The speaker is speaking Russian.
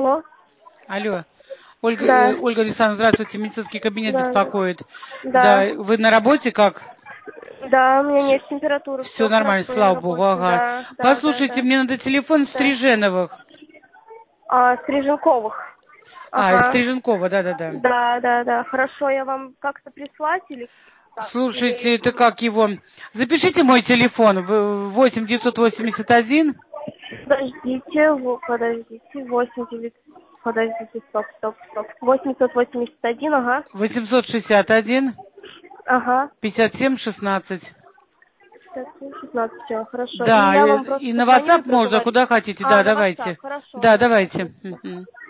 Алло. Алло. Ольга, Да. Ольга Александровна, здравствуйте, медицинский кабинет Да. беспокоит. Да. Вы на работе как? Да, у меня нет температуры. Все нормально, хорошо, я на слава богу, работе. ага. Да, да, Послушайте, да. мне надо телефон Да. Стриженовых. Стриженковых. Из Ага. Стриженкова, да-да-да. Да. Хорошо, я вам как-то прислать или так? Слушайте, Или... это как его? Запишите мой телефон, 8 981. Подождите, 8 9... Подождите, стоп. 881, ага. 861 Ага. 57 16. 16, все, хорошо. И Да, я вам и просто на позвоню и WhatsApp можно, проговорю. куда хотите, да, На WhatsApp, давайте. хорошо, Да, на WhatsApp. давайте. Мгм.